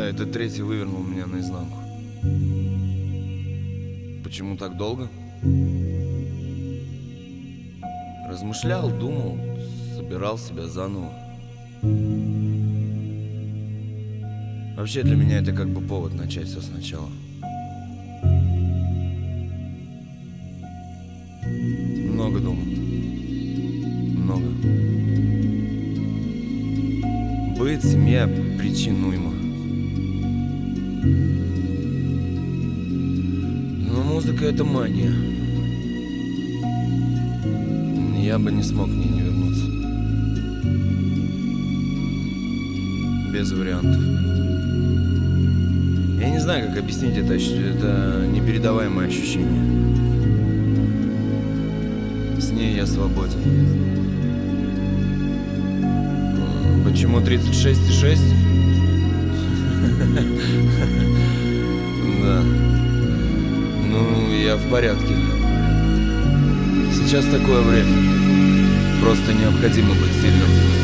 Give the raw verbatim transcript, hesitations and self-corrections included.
этот третий вывернул меня наизнанку. Почему так долго? Размышлял, думал, собирал себя заново. Вообще для меня это как бы повод начать все сначала. Много думал. Много. Быт, семья, причин уйма. Но музыка — это мания. Я бы не смог к ней не вернуться. Без вариантов. Я не знаю, как объяснить это, это непередаваемое ощущение. С ней я свободен. Почему тридцать шесть и шесть? Да. Ну, я в порядке. Сейчас такое время. Просто необходимо быть сильным.